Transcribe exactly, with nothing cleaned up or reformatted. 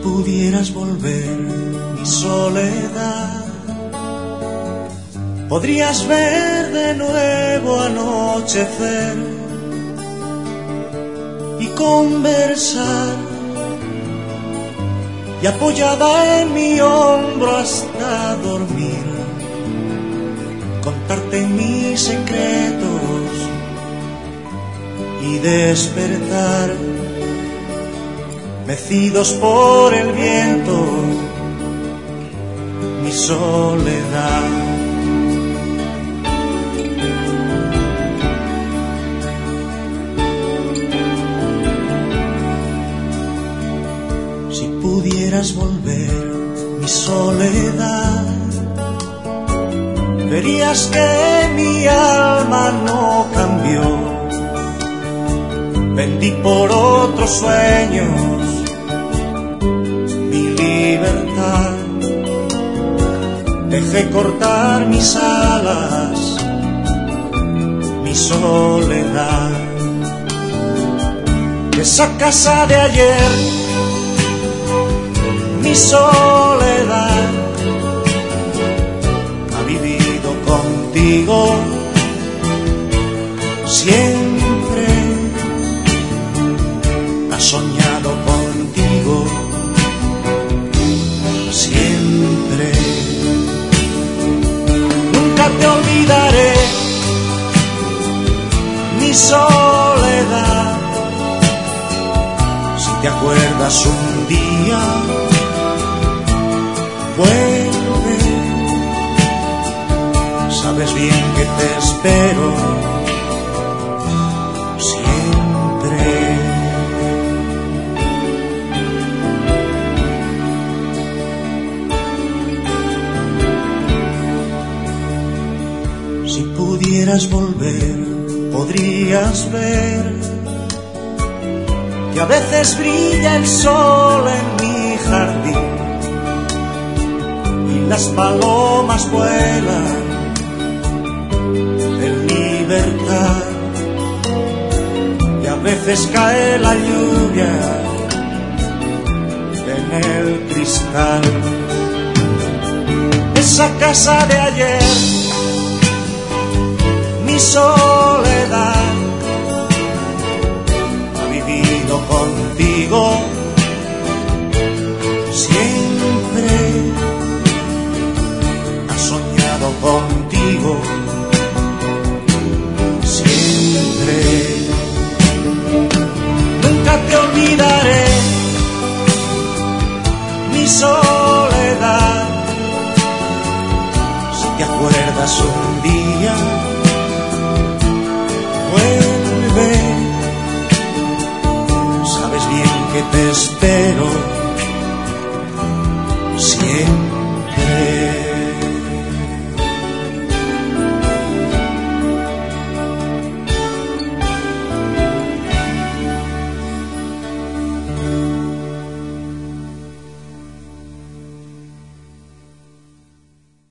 pudieras volver mi soledad, podrías ver de nuevo anochecer y conversar, y apoyada en mi hombro hasta dormir, contarte mis secretos y despertar, mecidos por el viento, mi soledad. Si pudieras volver mi soledad, verías que mi alma no cambió. Vendí por otros sueños mi libertad, dejé cortar mis alas, mi soledad. Esa casa de ayer, mi soledad, ha vivido contigo siempre, ha soñado contigo siempre. Nunca te olvidaré, mi soledad, si te acuerdas un día, vuelve, sabes bien que te espero siempre. Si pudieras volver, podrías ver que a veces brilla el sol en mi jardín, las palomas vuelan en libertad, y a veces cae la lluvia en el cristal. Esa casa de ayer, mi sol